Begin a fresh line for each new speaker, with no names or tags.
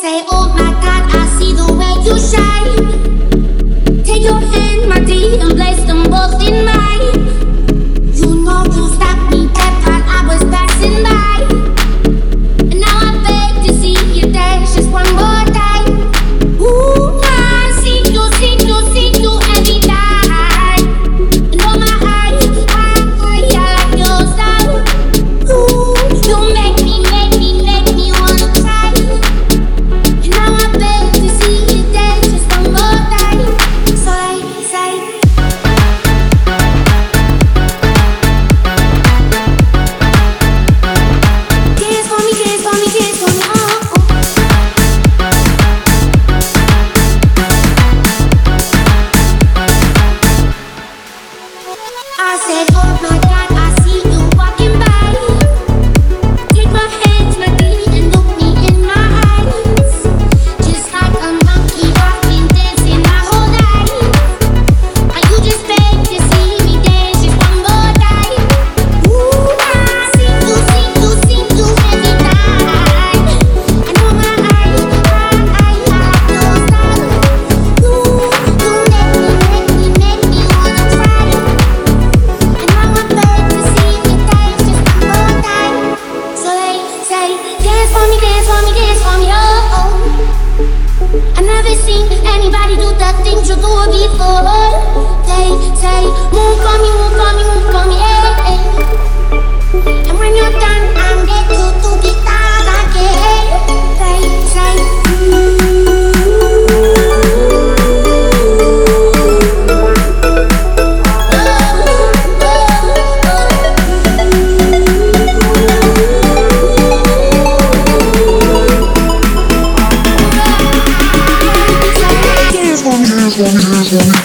say, oh my God, I see the way you shine. Take your hand, my dear, and place them both in mine. You know you stopped me that while I was passing by, and now I beg to see you dance just one more time. Ooh, I see you every night, and oh my eyes, I like your style. Ooh, you make me wanna try, and now I beg to see you dance just one more time. So I say, dance for me, dance for me, dance for me, oh, oh. I said, oh my God, I see you walking by. Take my hands, my dear, and look me in my eyes. Just like a monkey, I've been dancing my whole life. And you just beg to see me dance just one more time. Ooh, I see you every night. And oh my eyes, I like your style. Ooh, you make me wanna try. And now I beg to see you dance just one more time. So they say, dance for me, dance for me, dance for me, oh, oh. I never seen anybody do the things you do before. They say, move for me, yeah, yeah. And when you're done, I'm there to do the thing again. They say,
Dance for me, dance for me, dance for me.